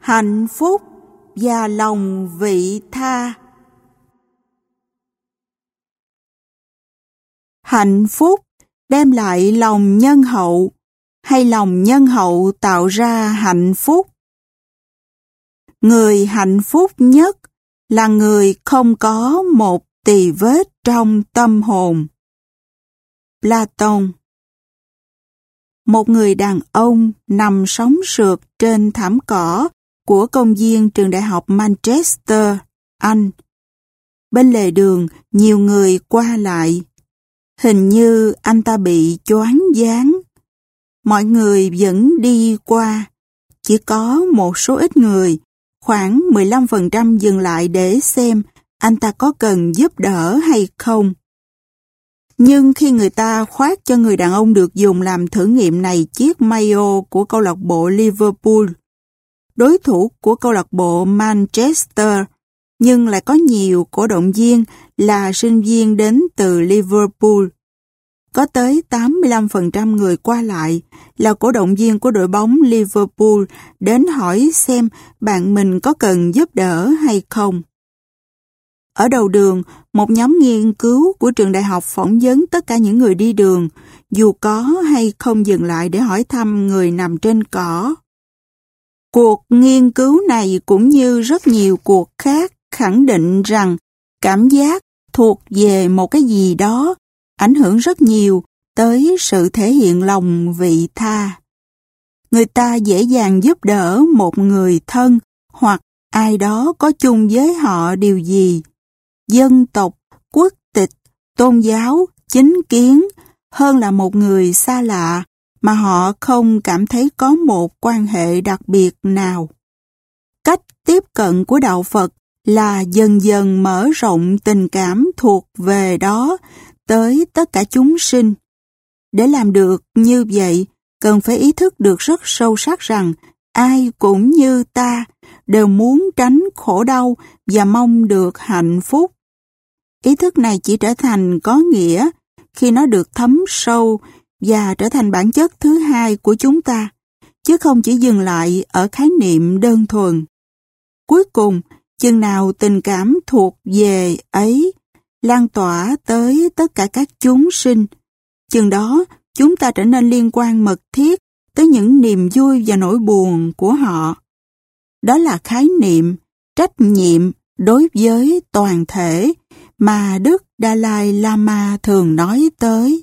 hạnh phúc và lòng vị tha. Hạnh phúc đem lại lòng nhân hậu, hay lòng nhân hậu tạo ra hạnh phúc? Người hạnh phúc nhất là người không có một tì vết trong tâm hồn. Platon. Một người đàn ông nằm sóng sượt trên thảm cỏ của công viên trường đại học Manchester, Anh. Bên lề đường, nhiều người qua lại. Hình như anh ta bị choáng váng. Mọi người vẫn đi qua. Chỉ có một số ít người, khoảng 15% dừng lại để xem anh ta có cần giúp đỡ hay không. Nhưng khi người ta khoác cho người đàn ông được dùng làm thử nghiệm này chiếc maillot của câu lạc bộ Liverpool, đối thủ của câu lạc bộ Manchester, nhưng lại có nhiều cổ động viên là sinh viên đến từ Liverpool. Có tới 85% người qua lại là cổ động viên của đội bóng Liverpool đến hỏi xem bạn mình có cần giúp đỡ hay không. Ở đầu đường, một nhóm nghiên cứu của trường đại học phỏng vấn tất cả những người đi đường, dù có hay không dừng lại để hỏi thăm người nằm trên cỏ. Cuộc nghiên cứu này cũng như rất nhiều cuộc khác khẳng định rằng cảm giác thuộc về một cái gì đó ảnh hưởng rất nhiều tới sự thể hiện lòng vị tha. Người ta dễ dàng giúp đỡ một người thân hoặc ai đó có chung với họ điều gì, dân tộc, quốc tịch, tôn giáo, chính kiến, hơn là một người xa lạ mà họ không cảm thấy có một quan hệ đặc biệt nào. Cách tiếp cận của Đạo Phật là dần dần mở rộng tình cảm thuộc về đó tới tất cả chúng sinh. Để làm được như vậy, cần phải ý thức được rất sâu sắc rằng ai cũng như ta đều muốn tránh khổ đau và mong được hạnh phúc. Ý thức này chỉ trở thành có nghĩa khi nó được thấm sâu và trở thành bản chất thứ hai của chúng ta, chứ không chỉ dừng lại ở khái niệm đơn thuần. Cuối cùng, chừng nào tình cảm thuộc về ấy lan tỏa tới tất cả các chúng sinh, chừng đó chúng ta trở nên liên quan mật thiết tới những niềm vui và nỗi buồn của họ. Đó là khái niệm trách nhiệm đối với toàn thể mà Đức Dalai Lama thường nói tới.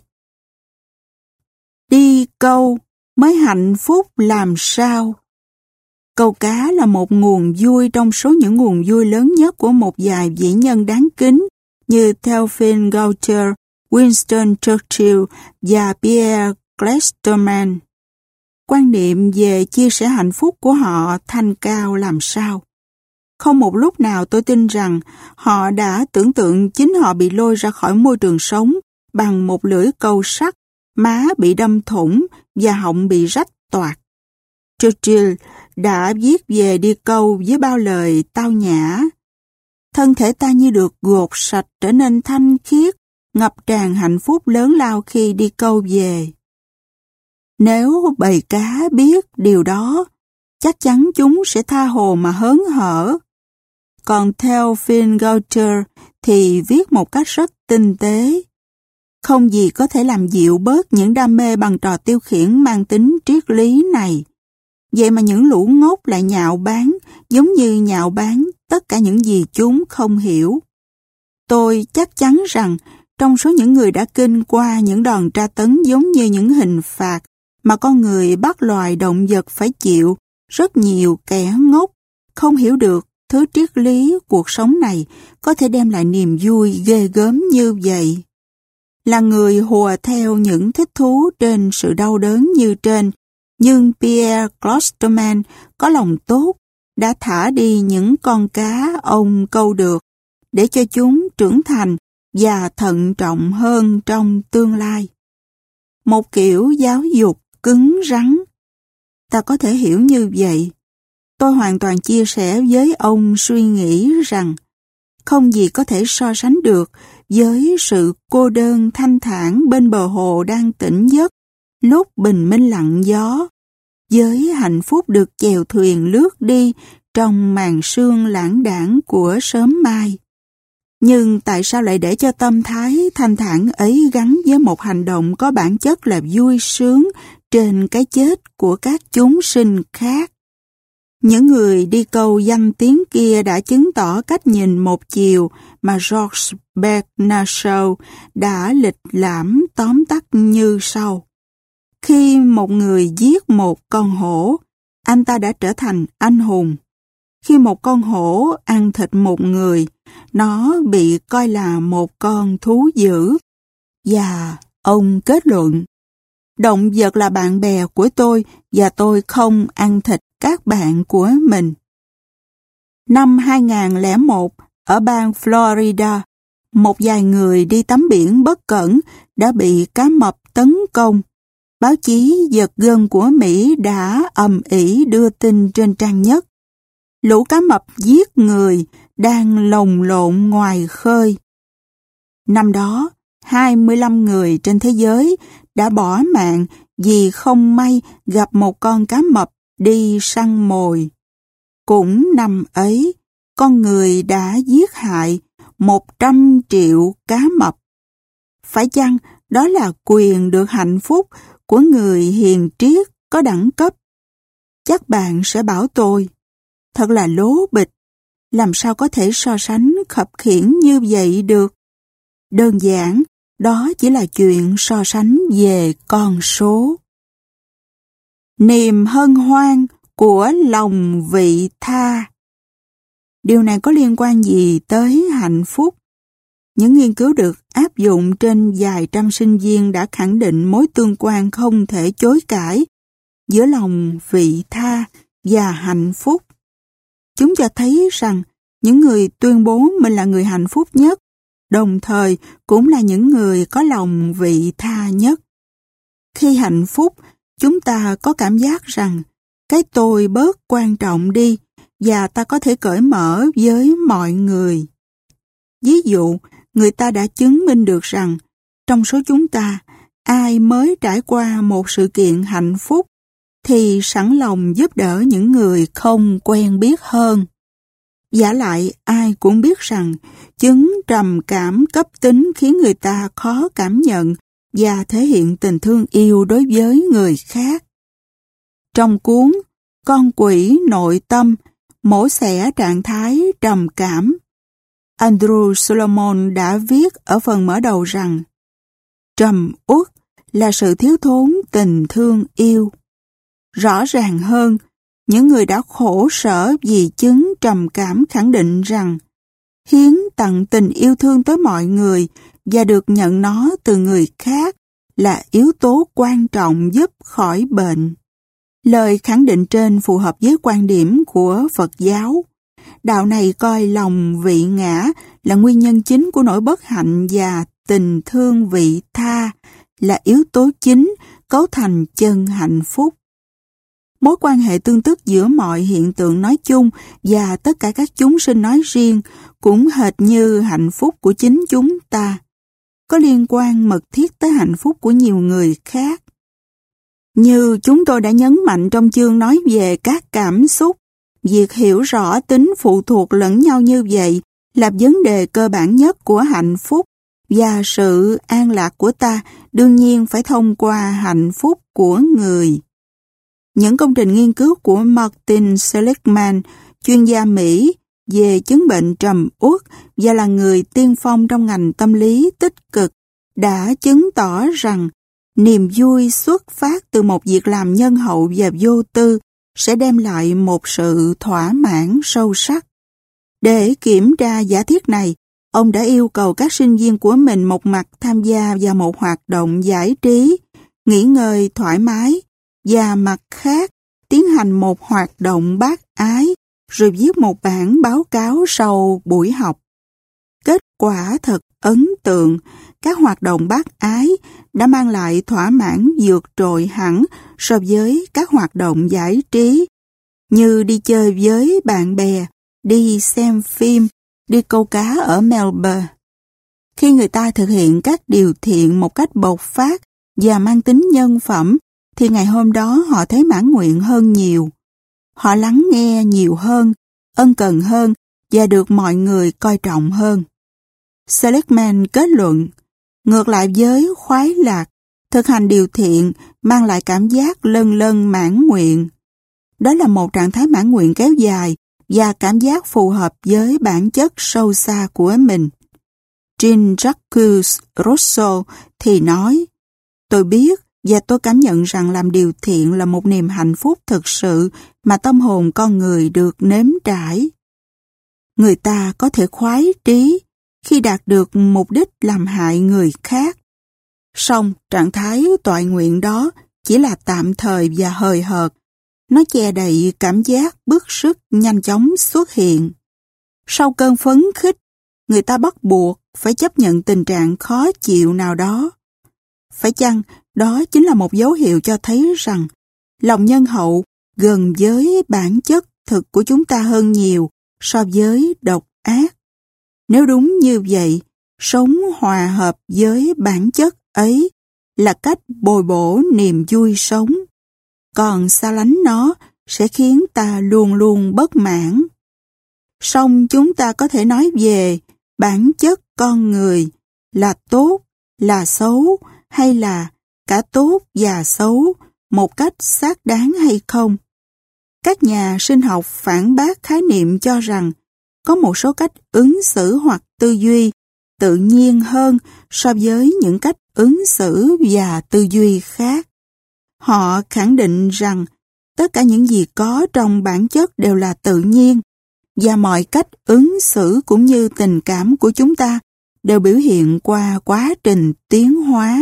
Đi câu mới hạnh phúc làm sao? Câu cá là một nguồn vui trong số những nguồn vui lớn nhất của một vài vĩ nhân đáng kính như Theophile Gautier, Winston Churchill và Pierre Clermont. Quan niệm về chia sẻ hạnh phúc của họ thanh cao làm sao? Không một lúc nào tôi tin rằng họ đã tưởng tượng chính họ bị lôi ra khỏi môi trường sống bằng một lưỡi câu sắt, má bị đâm thủng và họng bị rách toạc. Churchill đã viết về đi câu với bao lời tao nhã. Thân thể ta như được gột sạch trở nên thanh khiết, ngập tràn hạnh phúc lớn lao khi đi câu về. Nếu bầy cá biết điều đó, chắc chắn chúng sẽ tha hồ mà hớn hở. Còn theo Theophile Gautier thì viết một cách rất tinh tế. Không gì có thể làm dịu bớt những đam mê bằng trò tiêu khiển mang tính triết lý này. Vậy mà những lũ ngốc lại nhạo báng, giống như nhạo báng tất cả những gì chúng không hiểu. Tôi chắc chắn rằng trong số những người đã kinh qua những đòn tra tấn giống như những hình phạt mà con người bắt loài động vật phải chịu, rất nhiều kẻ ngốc không hiểu được thứ triết lý cuộc sống này có thể đem lại niềm vui ghê gớm như vậy. Là người hùa theo những thích thú trên sự đau đớn như trên, nhưng Pierre Clermont có lòng tốt, đã thả đi những con cá ông câu được để cho chúng trưởng thành và thận trọng hơn trong tương lai. Một kiểu giáo dục cứng rắn. Ta có thể hiểu như vậy. Tôi hoàn toàn chia sẻ với ông suy nghĩ rằng không gì có thể so sánh được với sự cô đơn thanh thản bên bờ hồ đang tỉnh giấc lúc bình minh lặng gió. với hạnh phúc được chèo thuyền lướt đi trong màn sương lãng đãng của sớm mai. Nhưng tại sao lại để cho tâm thái thanh thản ấy gắn với một hành động có bản chất là vui sướng trên cái chết của các chúng sinh khác? Những người đi câu danh tiếng kia đã chứng tỏ cách nhìn một chiều mà Georges Bernard Shaw đã lịch lãm tóm tắt như sau. Khi một người giết một con hổ, anh ta đã trở thành anh hùng. Khi một con hổ ăn thịt một người, nó bị coi là một con thú dữ. Và ông kết luận, động vật là bạn bè của tôi và tôi không ăn thịt các bạn của mình. Năm 2001, ở bang Florida, một vài người đi tắm biển bất cẩn đã bị cá mập tấn công. Báo chí giật gân của Mỹ đã ầm ĩ đưa tin trên trang nhất. Lũ cá mập giết người đang lồng lộn ngoài khơi. Năm đó, 25 người trên thế giới đã bỏ mạng vì không may gặp một con cá mập đi săn mồi. Cũng năm ấy, con người đã giết hại 100 triệu cá mập. Phải chăng đó là quyền được hạnh phúc của người hiền triết có đẳng cấp? Chắc bạn sẽ bảo tôi, thật là lố bịch, làm sao có thể so sánh khập khiễng như vậy được? Đơn giản, đó chỉ là chuyện so sánh về con số. Niềm hân hoan của lòng vị tha. Điều này có liên quan gì tới hạnh phúc? Những nghiên cứu được áp dụng trên vài trăm sinh viên đã khẳng định mối tương quan không thể chối cãi giữa lòng vị tha và hạnh phúc. Chúng cho thấy rằng những người tuyên bố mình là người hạnh phúc nhất, đồng thời cũng là những người có lòng vị tha nhất. Khi hạnh phúc, chúng ta có cảm giác rằng cái tôi bớt quan trọng đi và ta có thể cởi mở với mọi người. Ví dụ, người ta đã chứng minh được rằng trong số chúng ta, ai mới trải qua một sự kiện hạnh phúc thì sẵn lòng giúp đỡ những người không quen biết hơn. Vả lại, ai cũng biết rằng chứng trầm cảm cấp tính khiến người ta khó cảm nhận và thể hiện tình thương yêu đối với người khác. Trong cuốn Con quỷ nội tâm, mổ xẻ trạng thái trầm cảm, Andrew Solomon đã viết ở phần mở đầu rằng trầm uất là sự thiếu thốn tình thương yêu. Rõ ràng hơn, những người đã khổ sở vì chứng trầm cảm khẳng định rằng hiến tặng tình yêu thương tới mọi người và được nhận nó từ người khác là yếu tố quan trọng giúp khỏi bệnh. Lời khẳng định trên phù hợp với quan điểm của Phật giáo. Đạo này coi lòng vị ngã là nguyên nhân chính của nỗi bất hạnh và tình thương vị tha là yếu tố chính cấu thành chân hạnh phúc. Mối quan hệ tương tức giữa mọi hiện tượng nói chung và tất cả các chúng sinh nói riêng cũng hệt như hạnh phúc của chính chúng ta, có liên quan mật thiết tới hạnh phúc của nhiều người khác. Như chúng tôi đã nhấn mạnh trong chương nói về các cảm xúc, việc hiểu rõ tính phụ thuộc lẫn nhau như vậy là vấn đề cơ bản nhất của hạnh phúc, và sự an lạc của ta đương nhiên phải thông qua hạnh phúc của người. Những công trình nghiên cứu của Martin Seligman, chuyên gia Mỹ về chứng bệnh trầm uất và là người tiên phong trong ngành tâm lý tích cực, đã chứng tỏ rằng niềm vui xuất phát từ một việc làm nhân hậu và vô tư sẽ đem lại một sự thỏa mãn sâu sắc. Để kiểm tra giả thiết này, ông đã yêu cầu các sinh viên của mình một mặt tham gia vào một hoạt động giải trí, nghỉ ngơi thoải mái, và mặt khác tiến hành một hoạt động bác ái, rồi viết một bản báo cáo sau buổi học. Kết quả thật ấn tượng, các hoạt động bác ái đã mang lại thỏa mãn vượt trội hẳn so với các hoạt động giải trí, như đi chơi với bạn bè, đi xem phim, đi câu cá ở Melbourne. Khi người ta thực hiện các điều thiện một cách bộc phát và mang tính nhân phẩm, thì ngày hôm đó họ thấy mãn nguyện hơn nhiều. Họ lắng nghe nhiều hơn, ân cần hơn và được mọi người coi trọng hơn. Seligman kết luận, ngược lại với khoái lạc, thực hành điều thiện mang lại cảm giác lân lân mãn nguyện. Đó là một trạng thái mãn nguyện kéo dài và cảm giác phù hợp với bản chất sâu xa của mình. Jean-Jacques Rousseau thì nói, tôi biết và tôi cảm nhận rằng làm điều thiện là một niềm hạnh phúc thực sự mà tâm hồn con người được nếm trải. Người ta có thể khoái trí khi đạt được mục đích làm hại người khác. Song trạng thái toại nguyện đó chỉ là tạm thời và hời hợt. Nó che đậy cảm giác bức sức nhanh chóng xuất hiện. Sau cơn phấn khích, người ta bắt buộc phải chấp nhận tình trạng khó chịu nào đó. Phải chăng đó chính là một dấu hiệu cho thấy rằng lòng nhân hậu gần với bản chất thực của chúng ta hơn nhiều so với độc ác? Nếu đúng như vậy, sống hòa hợp với bản chất ấy là cách bồi bổ niềm vui sống. Còn xa lánh nó sẽ khiến ta luôn luôn bất mãn. Song chúng ta có thể nói về bản chất con người là tốt, là xấu hay là cả tốt và xấu một cách xác đáng hay không? Các nhà sinh học phản bác khái niệm cho rằng có một số cách ứng xử hoặc tư duy tự nhiên hơn so với những cách ứng xử và tư duy khác. Họ khẳng định rằng tất cả những gì có trong bản chất đều là tự nhiên và mọi cách ứng xử cũng như tình cảm của chúng ta đều biểu hiện qua quá trình tiến hóa.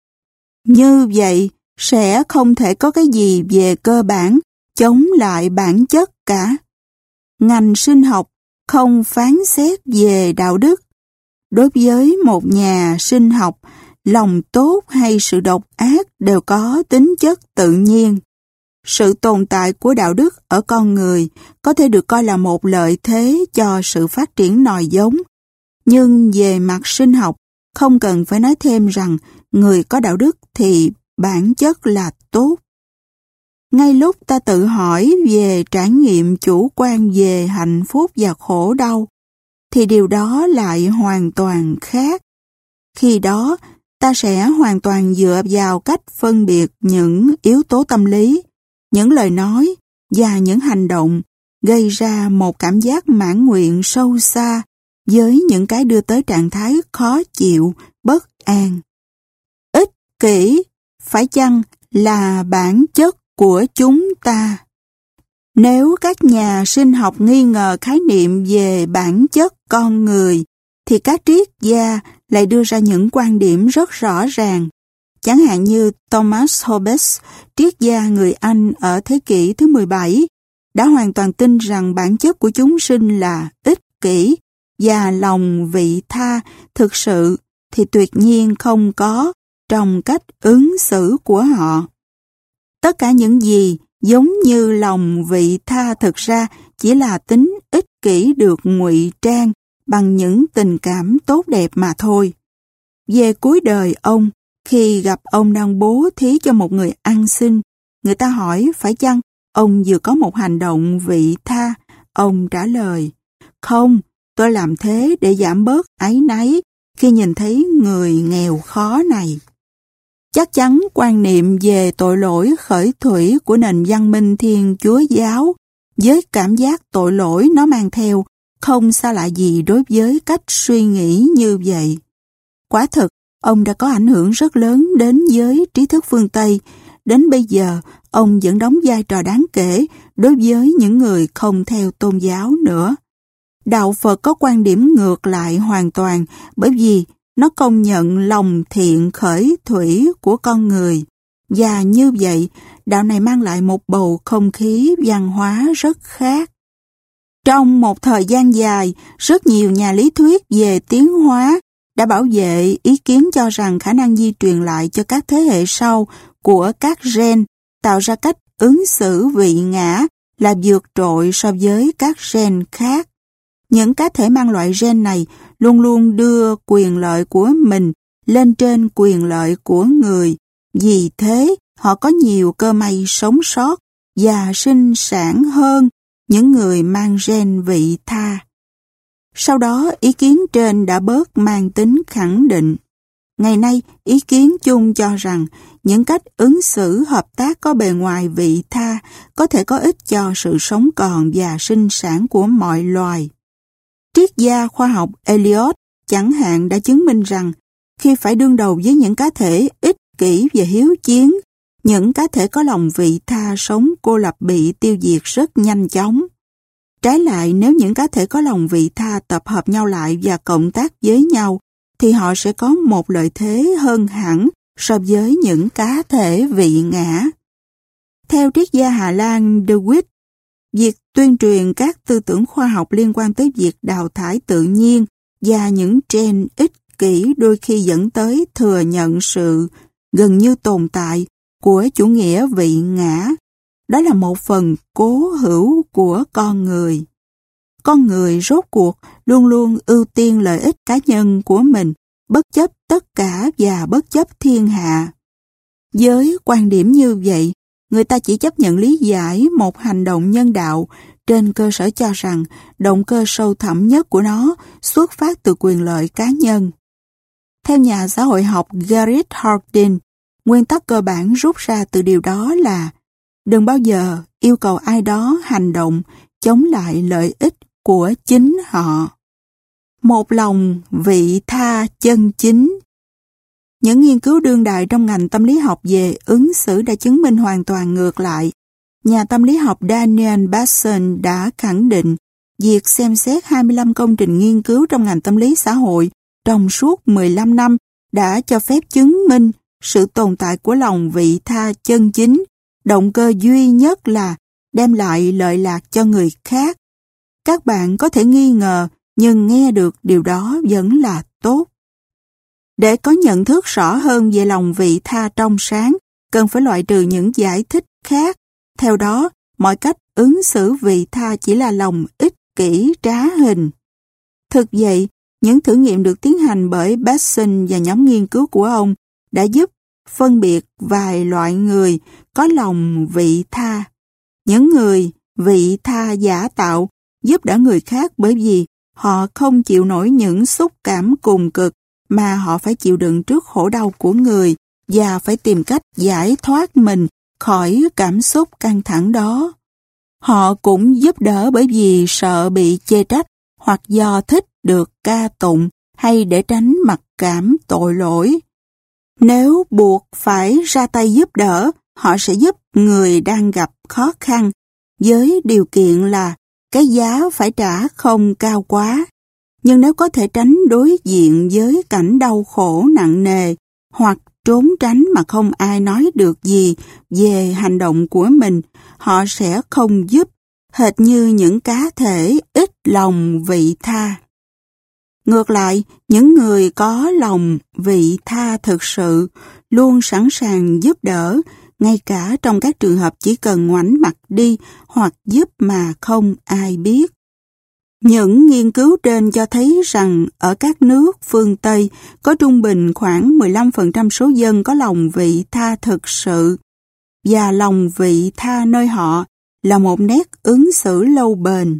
Như vậy, sẽ không thể có cái gì về cơ bản chống lại bản chất cả. Ngành sinh học không phán xét về đạo đức. Đối với một nhà sinh học, lòng tốt hay sự độc ác đều có tính chất tự nhiên. Sự tồn tại của đạo đức ở con người có thể được coi là một lợi thế cho sự phát triển nòi giống. Nhưng về mặt sinh học, không cần phải nói thêm rằng người có đạo đức thì bản chất là tốt. Ngay lúc ta tự hỏi về trải nghiệm chủ quan về hạnh phúc và khổ đau, thì điều đó lại hoàn toàn khác. Khi đó, ta sẽ hoàn toàn dựa vào cách phân biệt những yếu tố tâm lý, những lời nói và những hành động gây ra một cảm giác mãn nguyện sâu xa với những cái đưa tới trạng thái khó chịu, bất an. Ích kỷ, phải chăng là bản chất của chúng ta? Nếu các nhà sinh học nghi ngờ khái niệm về bản chất con người, thì các triết gia lại đưa ra những quan điểm rất rõ ràng. Chẳng hạn như Thomas Hobbes, triết gia người Anh ở thế kỷ thứ 17, đã hoàn toàn tin rằng bản chất của chúng sinh là ích kỷ và lòng vị tha thực sự thì tuyệt nhiên không có trong cách ứng xử của họ. Tất cả những gì giống như lòng vị tha thực ra chỉ là tính ích kỷ được ngụy trang bằng những tình cảm tốt đẹp mà thôi. Về cuối đời ông, khi gặp ông đang bố thí cho một người ăn xin, người ta hỏi phải chăng ông vừa có một hành động vị tha? Ông trả lời, không, tôi làm thế để giảm bớt áy náy khi nhìn thấy người nghèo khó này. Chắc chắn quan niệm về tội lỗi khởi thủy của nền văn minh Thiên Chúa giáo với cảm giác tội lỗi nó mang theo không xa lạ gì đối với cách suy nghĩ như vậy. Quả thực, ông đã có ảnh hưởng rất lớn đến giới trí thức phương Tây. Đến bây giờ, ông vẫn đóng vai trò đáng kể đối với những người không theo tôn giáo nữa. Đạo Phật có quan điểm ngược lại hoàn toàn bởi vì nó công nhận lòng thiện khởi thủy của con người. Và như vậy, đạo này mang lại một bầu không khí văn hóa rất khác. Trong một thời gian dài, rất nhiều nhà lý thuyết về tiến hóa đã bảo vệ ý kiến cho rằng khả năng di truyền lại cho các thế hệ sau của các gen tạo ra cách ứng xử vị ngã là vượt trội so với các gen khác. Những cá thể mang loại gen này luôn luôn đưa quyền lợi của mình lên trên quyền lợi của người. Vì thế, họ có nhiều cơ may sống sót và sinh sản hơn những người mang gen vị tha. Sau đó, ý kiến trên đã bớt mang tính khẳng định. Ngày nay, ý kiến chung cho rằng những cách ứng xử hợp tác có bề ngoài vị tha có thể có ích cho sự sống còn và sinh sản của mọi loài. Triết gia khoa học Eliot chẳng hạn đã chứng minh rằng khi phải đương đầu với những cá thể ích kỷ và hiếu chiến, những cá thể có lòng vị tha sống cô lập bị tiêu diệt rất nhanh chóng. Trái lại, nếu những cá thể có lòng vị tha tập hợp nhau lại và cộng tác với nhau, thì họ sẽ có một lợi thế hơn hẳn so với những cá thể vị ngã. Theo triết gia Hà Lan De Witt, việc tuyên truyền các tư tưởng khoa học liên quan tới việc đào thải tự nhiên và những gen ích kỷ đôi khi dẫn tới thừa nhận sự gần như tồn tại của chủ nghĩa vị ngã. Đó là một phần cố hữu của con người. Con người rốt cuộc luôn luôn ưu tiên lợi ích cá nhân của mình, bất chấp tất cả và bất chấp thiên hạ. Với quan điểm như vậy, người ta chỉ chấp nhận lý giải một hành động nhân đạo trên cơ sở cho rằng động cơ sâu thẳm nhất của nó xuất phát từ quyền lợi cá nhân. Theo nhà xã hội học Garrett Hardin, nguyên tắc cơ bản rút ra từ điều đó là đừng bao giờ yêu cầu ai đó hành động chống lại lợi ích của chính họ. Một lòng vị tha chân chính. Những nghiên cứu đương đại trong ngành tâm lý học về ứng xử đã chứng minh hoàn toàn ngược lại. Nhà tâm lý học Daniel Basson đã khẳng định việc xem xét 25 công trình nghiên cứu trong ngành tâm lý xã hội trong suốt 15 năm đã cho phép chứng minh sự tồn tại của lòng vị tha chân chính. Động cơ duy nhất là đem lại lợi lạc cho người khác. Các bạn có thể nghi ngờ, nhưng nghe được điều đó vẫn là tốt. Để có nhận thức rõ hơn về lòng vị tha trong sáng, cần phải loại trừ những giải thích khác. Theo đó, mọi cách ứng xử vị tha chỉ là lòng ích kỷ trá hình. Thực vậy, những thử nghiệm được tiến hành bởi Basson và nhóm nghiên cứu của ông đã giúp phân biệt vài loại người có lòng vị tha. Những người vị tha giả tạo giúp đỡ người khác bởi vì họ không chịu nổi những xúc cảm cùng cực mà họ phải chịu đựng trước khổ đau của người và phải tìm cách giải thoát mình khỏi cảm xúc căng thẳng đó. Họ cũng giúp đỡ bởi vì sợ bị chê trách hoặc do thích được ca tụng hay để tránh mặc cảm tội lỗi. Nếu buộc phải ra tay giúp đỡ, họ sẽ giúp người đang gặp khó khăn với điều kiện là cái giá phải trả không cao quá. Nhưng nếu có thể tránh đối diện với cảnh đau khổ nặng nề hoặc trốn tránh mà không ai nói được gì về hành động của mình, họ sẽ không giúp, hệt như những cá thể ít lòng vị tha. Ngược lại, những người có lòng vị tha thực sự luôn sẵn sàng giúp đỡ, ngay cả trong các trường hợp chỉ cần ngoảnh mặt đi hoặc giúp mà không ai biết. Những nghiên cứu trên cho thấy rằng ở các nước phương Tây có trung bình khoảng 15% số dân có lòng vị tha thực sự, và lòng vị tha nơi họ là một nét ứng xử lâu bền.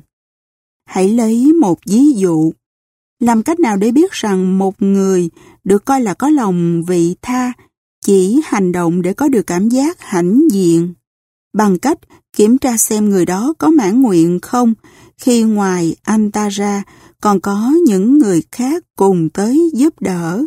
Hãy lấy một ví dụ. Làm cách nào để biết rằng một người được coi là có lòng vị tha chỉ hành động để có được cảm giác hãnh diện? Bằng cách kiểm tra xem người đó có mãn nguyện không, khi ngoài anh ta ra còn có những người khác cùng tới giúp đỡ.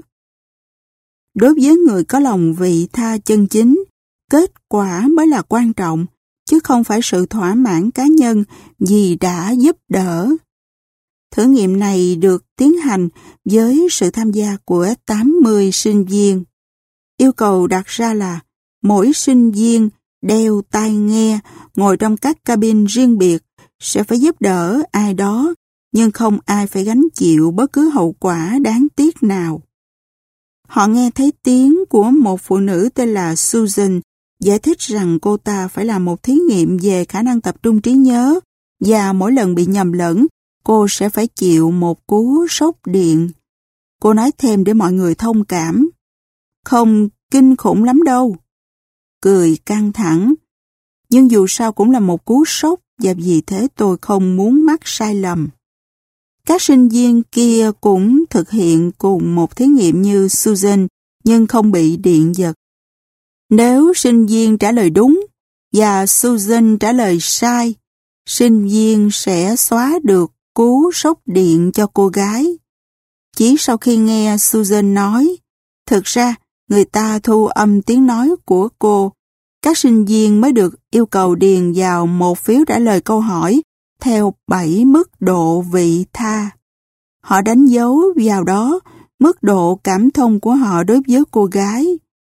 Đối với người có lòng vị tha chân chính, kết quả mới là quan trọng, chứ không phải sự thỏa mãn cá nhân vì đã giúp đỡ. Thử nghiệm này được tiến hành với sự tham gia của 80 sinh viên. Yêu cầu đặt ra là mỗi sinh viên đeo tai nghe, ngồi trong các cabin riêng biệt, sẽ phải giúp đỡ ai đó, nhưng không ai phải gánh chịu bất cứ hậu quả đáng tiếc nào. Họ nghe thấy tiếng của một phụ nữ tên là Susan giải thích rằng cô ta phải làm một thí nghiệm về khả năng tập trung trí nhớ, và mỗi lần bị nhầm lẫn, cô sẽ phải chịu một cú sốc điện. Cô nói thêm để mọi người thông cảm. Không kinh khủng lắm đâu. cười căng thẳng. Nhưng dù sao cũng là một cú sốc và vì thế tôi không muốn mắc sai lầm. Các sinh viên kia cũng thực hiện cùng một thí nghiệm như Susan nhưng không bị điện giật. Nếu sinh viên trả lời đúng và Susan trả lời sai, sinh viên sẽ xóa được cú sốc điện cho cô gái. Chỉ sau khi nghe Susan nói, thực ra người ta thu âm tiếng nói của cô, các sinh viên mới được yêu cầu điền vào một phiếu trả lời câu hỏi theo 7 mức độ vị tha. Họ đánh dấu vào đó mức độ cảm thông của họ đối với cô gái.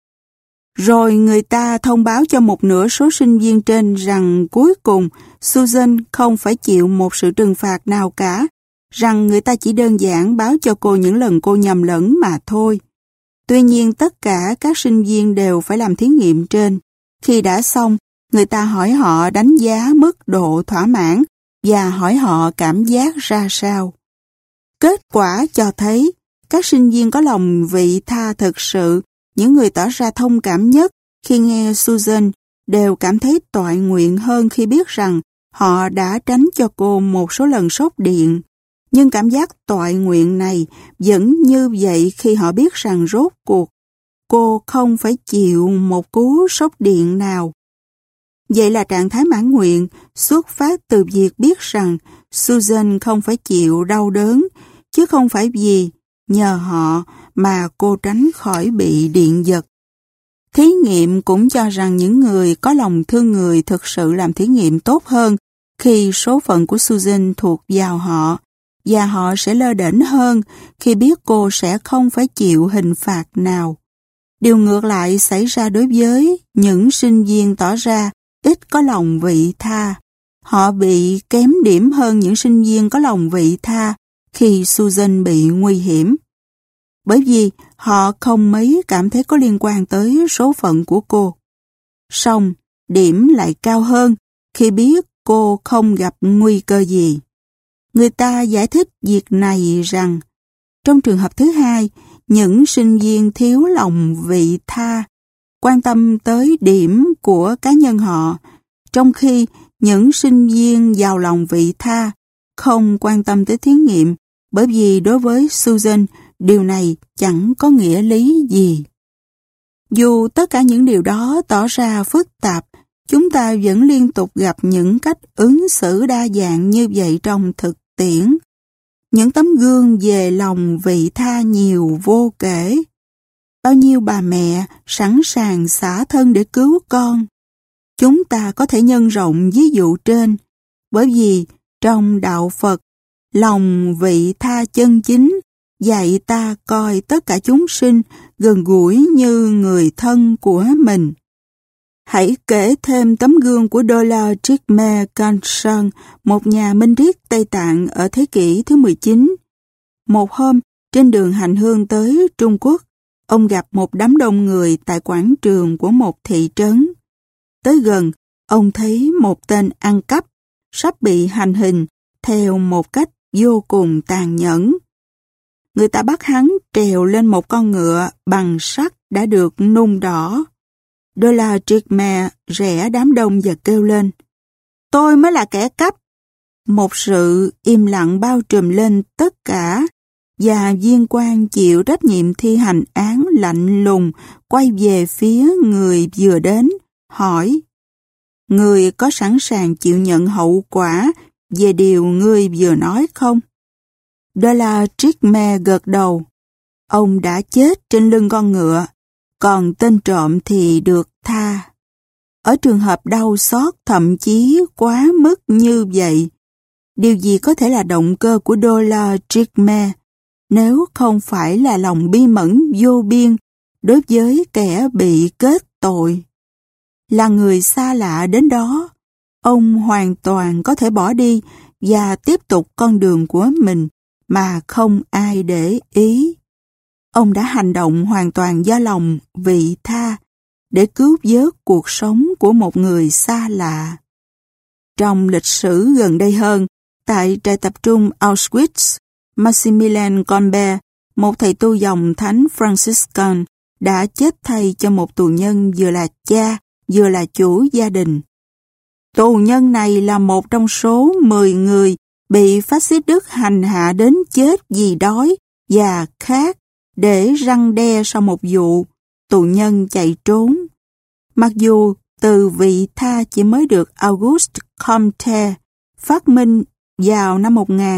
Rồi người ta thông báo cho một nửa số sinh viên trên rằng cuối cùng Susan không phải chịu một sự trừng phạt nào cả, rằng người ta chỉ đơn giản báo cho cô những lần cô nhầm lẫn mà thôi. Tuy nhiên tất cả các sinh viên đều phải làm thí nghiệm trên. Khi đã xong, người ta hỏi họ đánh giá mức độ thỏa mãn và hỏi họ cảm giác ra sao. Kết quả cho thấy các sinh viên có lòng vị tha thực sự, những người tỏ ra thông cảm nhất khi nghe Susan đều cảm thấy toại nguyện hơn khi biết rằng họ đã tránh cho cô một số lần sốc điện. Nhưng cảm giác toại nguyện này vẫn như vậy khi họ biết rằng rốt cuộc cô không phải chịu một cú sốc điện nào. Vậy là trạng thái mãn nguyện xuất phát từ việc biết rằng Susan không phải chịu đau đớn, chứ không phải vì nhờ họ mà cô tránh khỏi bị điện giật. Thí nghiệm cũng cho rằng những người có lòng thương người thực sự làm thí nghiệm tốt hơn khi số phận của Susan thuộc vào họ, và họ sẽ lơ đễnh hơn khi biết cô sẽ không phải chịu hình phạt nào. Điều ngược lại xảy ra đối với những sinh viên tỏ ra ít có lòng vị tha. Họ bị kém điểm hơn những sinh viên có lòng vị tha khi Susan bị nguy hiểm. Bởi vì họ không mấy cảm thấy có liên quan tới số phận của cô. Song, điểm lại cao hơn khi biết cô không gặp nguy cơ gì. Người ta giải thích việc này rằng, trong trường hợp thứ hai, những sinh viên thiếu lòng vị tha, quan tâm tới điểm của cá nhân họ, trong khi những sinh viên giàu lòng vị tha không quan tâm tới thí nghiệm, bởi vì đối với Susan, điều này chẳng có nghĩa lý gì. Dù tất cả những điều đó tỏ ra phức tạp, chúng ta vẫn liên tục gặp những cách ứng xử đa dạng như vậy trong thực tiễn. Những tấm gương về lòng vị tha nhiều vô kể. Bao nhiêu bà mẹ sẵn sàng xả thân để cứu con. Chúng ta có thể nhân rộng ví dụ trên, bởi vì trong đạo Phật, lòng vị tha chân chính dạy ta coi tất cả chúng sinh gần gũi như người thân của mình. Hãy kể thêm tấm gương của Dollar Trikme Kansan, một nhà minh triết Tây Tạng ở thế kỷ thứ 19. Một hôm, trên đường hành hương tới Trung Quốc, ông gặp một đám đông người tại quảng trường của một thị trấn. Tới gần, ông thấy một tên ăn cắp, sắp bị hành hình theo một cách vô cùng tàn nhẫn. Người ta bắt hắn trèo lên một con ngựa bằng sắt đã được nung đỏ. Dollar Trikme rẽ đám đông và kêu lên, tôi mới là kẻ cắp. Một sự im lặng bao trùm lên tất cả, và viên quan chịu trách nhiệm thi hành án lạnh lùng quay về phía người vừa đến, hỏi, người có sẵn sàng chịu nhận hậu quả về điều người vừa nói không? Dollar Trikme gật đầu. Ông đã chết trên lưng con ngựa, còn tên trộm thì được tha. Ở trường hợp đau xót thậm chí quá mức như vậy, điều gì có thể là động cơ của Dollar Trikme nếu không phải là lòng bi mẫn vô biên đối với kẻ bị kết tội? Là người xa lạ đến đó, ông hoàn toàn có thể bỏ đi và tiếp tục con đường của mình mà không ai để ý. Ông đã hành động hoàn toàn do lòng vị tha để cứu vớt cuộc sống của một người xa lạ. Trong lịch sử gần đây hơn, tại trại tập trung Auschwitz, Maximilian Kolbe, một thầy tu dòng thánh Franciscan, đã chết thay cho một tù nhân vừa là cha vừa là chủ gia đình. Tù nhân này là một trong số 10 người bị phát xít Đức hành hạ đến chết vì đói và khát để răn đe sau một vụ tù nhân chạy trốn. Mặc dù từ vị tha chỉ mới được Auguste Comte phát minh vào năm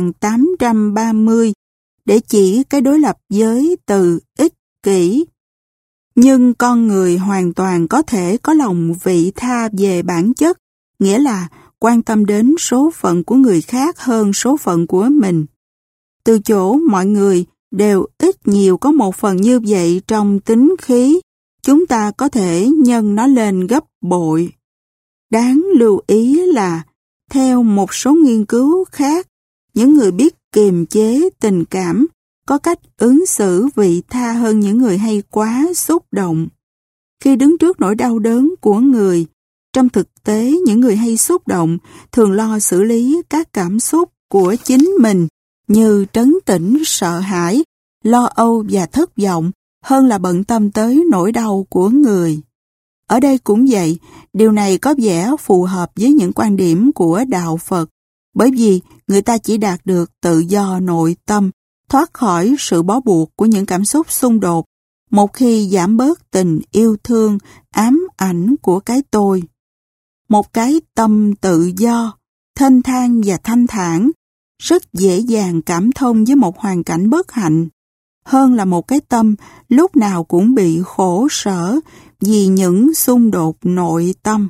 1830 để chỉ cái đối lập với từ ích kỷ, nhưng con người hoàn toàn có thể có lòng vị tha về bản chất, nghĩa là quan tâm đến số phận của người khác hơn số phận của mình. Từ chỗ mọi người đều ít nhiều có một phần như vậy trong tính khí, chúng ta có thể nhân nó lên gấp bội. Đáng lưu ý là, theo một số nghiên cứu khác, những người biết kiềm chế tình cảm có cách ứng xử vị tha hơn những người hay quá xúc động. Khi đứng trước nỗi đau đớn của người, trong thực tế những người hay xúc động thường lo xử lý các cảm xúc của chính mình như trấn tĩnh, sợ hãi, lo âu và thất vọng hơn là bận tâm tới nỗi đau của người. Ở đây cũng vậy, điều này có vẻ phù hợp với những quan điểm của Đạo Phật, bởi vì người ta chỉ đạt được tự do nội tâm, thoát khỏi sự bó buộc của những cảm xúc xung đột, một khi giảm bớt tình yêu thương, ám ảnh của cái tôi. Một cái tâm tự do, thênh thang và thanh thản, rất dễ dàng cảm thông với một hoàn cảnh bất hạnh, hơn là một cái tâm lúc nào cũng bị khổ sở vì những xung đột nội tâm.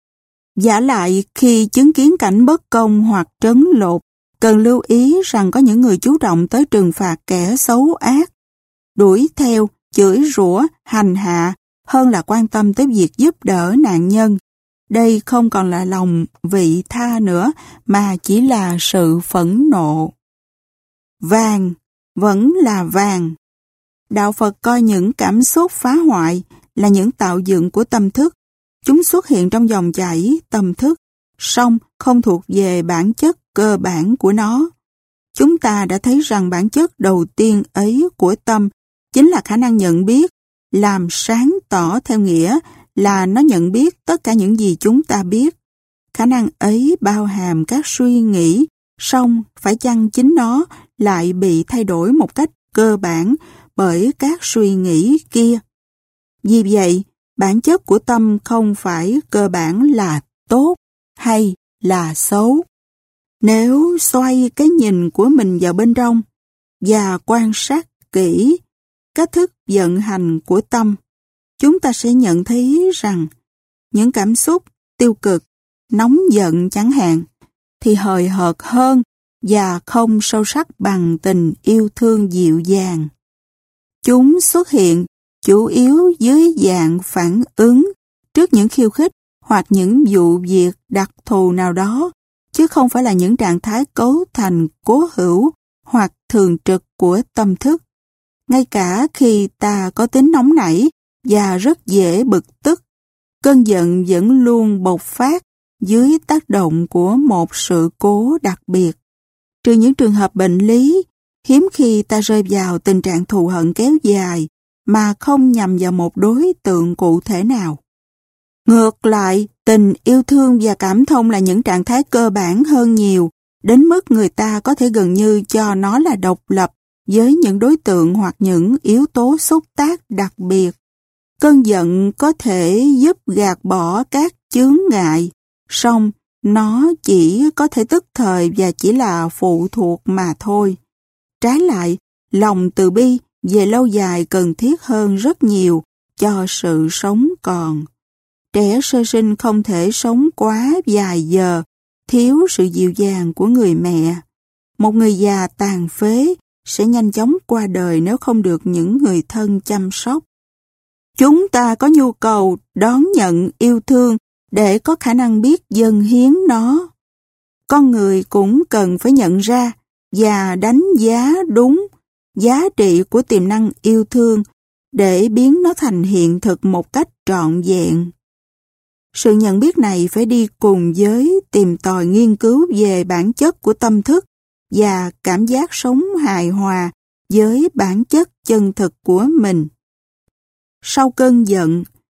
Vả lại, khi chứng kiến cảnh bất công hoặc trấn lột, cần lưu ý rằng có những người chú trọng tới trừng phạt kẻ xấu ác, đuổi theo, chửi rủa, hành hạ, hơn là quan tâm tới việc giúp đỡ nạn nhân. Đây không còn là lòng vị tha nữa, mà chỉ là sự phẫn nộ. Vàng vẫn là vàng. Đạo Phật coi những cảm xúc phá hoại là những tạo dựng của tâm thức. Chúng xuất hiện trong dòng chảy tâm thức, song không thuộc về bản chất cơ bản của nó. Chúng ta đã thấy rằng bản chất đầu tiên ấy của tâm chính là khả năng nhận biết, làm sáng tỏ theo nghĩa là nó nhận biết tất cả những gì chúng ta biết. Khả năng ấy bao hàm các suy nghĩ, song phải chăng chính nó lại bị thay đổi một cách cơ bản bởi các suy nghĩ kia. Vì vậy, bản chất của tâm không phải cơ bản là tốt hay là xấu. Nếu xoay cái nhìn của mình vào bên trong và quan sát kỹ cách thức vận hành của tâm, chúng ta sẽ nhận thấy rằng những cảm xúc tiêu cực, nóng giận chẳng hạn, thì hời hợt hơn và không sâu sắc bằng tình yêu thương dịu dàng. Chúng xuất hiện chủ yếu dưới dạng phản ứng trước những khiêu khích hoặc những vụ việc đặc thù nào đó, chứ không phải là những trạng thái cấu thành cố hữu hoặc thường trực của tâm thức. Ngay cả khi ta có tính nóng nảy và rất dễ bực tức, cơn giận vẫn luôn bộc phát dưới tác động của một sự cố đặc biệt. Trừ những trường hợp bệnh lý, hiếm khi ta rơi vào tình trạng thù hận kéo dài mà không nhằm vào một đối tượng cụ thể nào. Ngược lại, tình yêu thương và cảm thông là những trạng thái cơ bản hơn nhiều, đến mức người ta có thể gần như cho nó là độc lập với những đối tượng hoặc những yếu tố xúc tác đặc biệt. Cơn giận có thể giúp gạt bỏ các chướng ngại, song nó chỉ có thể tức thời và chỉ là phụ thuộc mà thôi. Trái lại, lòng từ bi về lâu dài cần thiết hơn rất nhiều cho sự sống còn. Trẻ sơ sinh không thể sống quá vài giờ, thiếu sự dịu dàng của người mẹ. Một người già tàn phế sẽ nhanh chóng qua đời nếu không được những người thân chăm sóc. Chúng ta có nhu cầu đón nhận yêu thương để có khả năng biết dâng hiến nó. Con người cũng cần phải nhận ra và đánh giá đúng giá trị của tiềm năng yêu thương để biến nó thành hiện thực một cách trọn vẹn. Sự nhận biết này phải đi cùng với tìm tòi nghiên cứu về bản chất của tâm thức và cảm giác sống hài hòa với bản chất chân thực của mình. Sau cơn giận,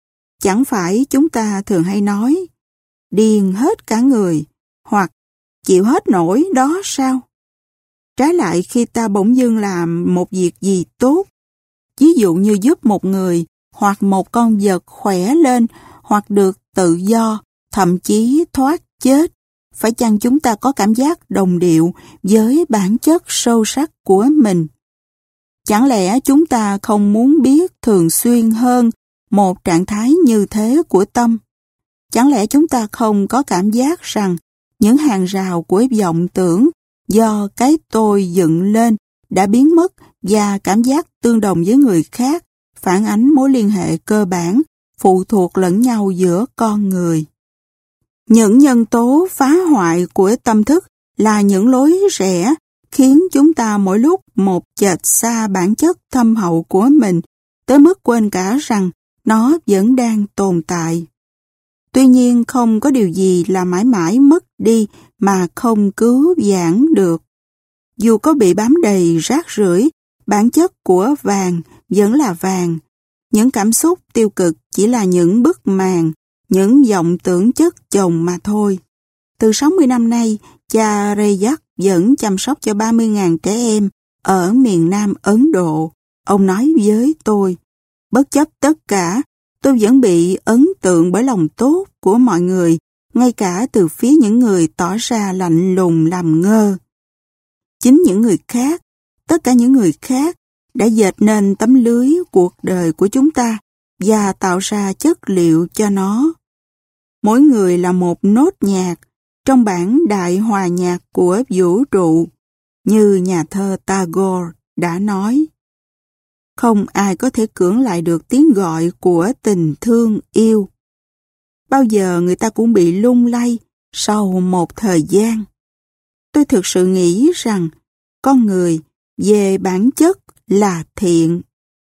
Chẳng phải chúng ta thường hay nói điên hết cả người hoặc chịu hết nổi đó sao? Trái lại khi ta bỗng dưng làm một việc gì tốt, ví dụ như giúp một người hoặc một con vật khỏe lên hoặc được tự do, thậm chí thoát chết, phải chăng chúng ta có cảm giác đồng điệu với bản chất sâu sắc của mình? Chẳng lẽ chúng ta không muốn biết thường xuyên hơn một trạng thái như thế của tâm? Chẳng lẽ chúng ta không có cảm giác rằng những hàng rào của vọng tưởng do cái tôi dựng lên đã biến mất và cảm giác tương đồng với người khác phản ánh mối liên hệ cơ bản phụ thuộc lẫn nhau giữa con người? Những nhân tố phá hoại của tâm thức là những lối rẽ khiến chúng ta mỗi lúc một chệch xa bản chất thâm hậu của mình tới mức quên cả rằng nó vẫn đang tồn tại. Tuy nhiên không có điều gì là mãi mãi mất đi mà không cứu vãn được. Dù có bị bám đầy rác rưởi, bản chất của vàng vẫn là vàng. Những cảm xúc tiêu cực chỉ là những bức màn, những vọng tưởng chất chồng mà thôi. Từ 60 năm nay, cha Rayak vẫn chăm sóc cho 30.000 trẻ em ở miền Nam Ấn Độ. Ông nói với tôi, bất chấp tất cả, tôi vẫn bị ấn tượng bởi lòng tốt của mọi người, ngay cả từ phía những người tỏ ra lạnh lùng làm ngơ. Chính những người khác, tất cả những người khác đã dệt nên tấm lưới cuộc đời của chúng ta và tạo ra chất liệu cho nó. Mỗi người là một nốt nhạc trong bản đại hòa nhạc của vũ trụ, như nhà thơ Tagore đã nói. Không ai có thể cưỡng lại được tiếng gọi của tình thương yêu. Bao giờ người ta cũng bị lung lay sau một thời gian. Tôi thực sự nghĩ rằng con người về bản chất là thiện.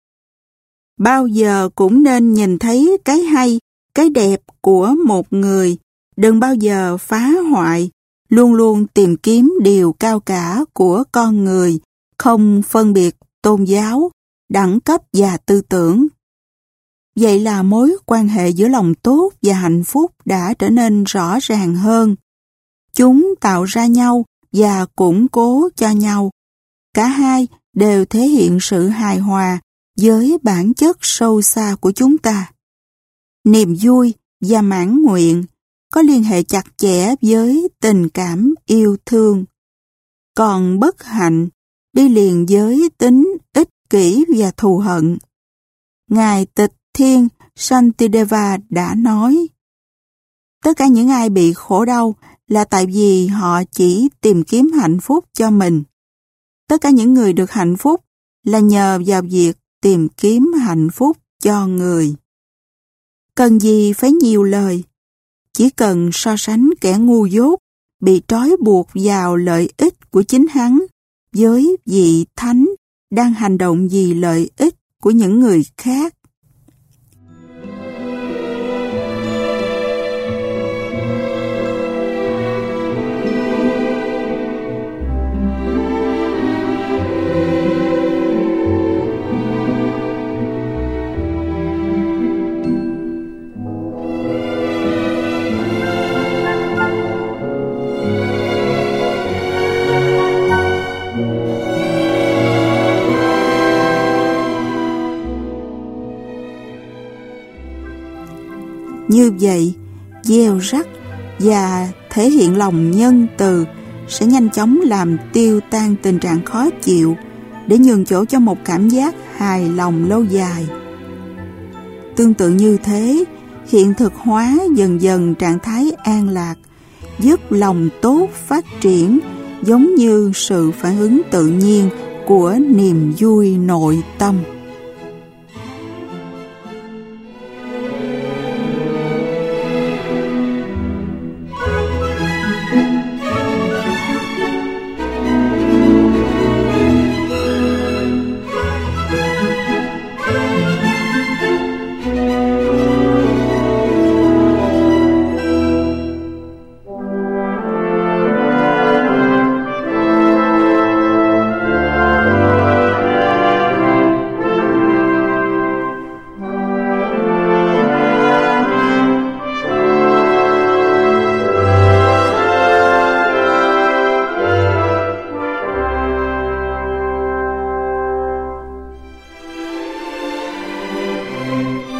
Bao giờ cũng nên nhìn thấy cái hay, cái đẹp của một người, đừng bao giờ phá hoại, luôn luôn tìm kiếm điều cao cả của con người, không phân biệt tôn giáo, đẳng cấp và tư tưởng. Vậy là mối quan hệ giữa lòng tốt và hạnh phúc đã trở nên rõ ràng hơn. Chúng tạo ra nhau và củng cố cho nhau. Cả hai đều thể hiện sự hài hòa với bản chất sâu xa của chúng ta. Niềm vui và mãn nguyện có liên hệ chặt chẽ với tình cảm yêu thương. Còn bất hạnh đi liền với tính ích kỷ và thù hận. Ngài Tịch Thiên Shantideva đã nói, tất cả những ai bị khổ đau là tại vì họ chỉ tìm kiếm hạnh phúc cho mình. Tất cả những người được hạnh phúc là nhờ vào việc tìm kiếm hạnh phúc cho người. Cần gì phải nhiều lời, chỉ cần so sánh kẻ ngu dốt bị trói buộc vào lợi ích của chính hắn với vị thánh đang hành động vì lợi ích của những người khác. Như vậy, gieo rắc và thể hiện lòng nhân từ sẽ nhanh chóng làm tiêu tan tình trạng khó chịu để nhường chỗ cho một cảm giác hài lòng lâu dài. Tương tự như thế, hiện thực hóa dần dần trạng thái an lạc, giúp lòng tốt phát triển giống như sự phản ứng tự nhiên của niềm vui nội tâm. Thank you.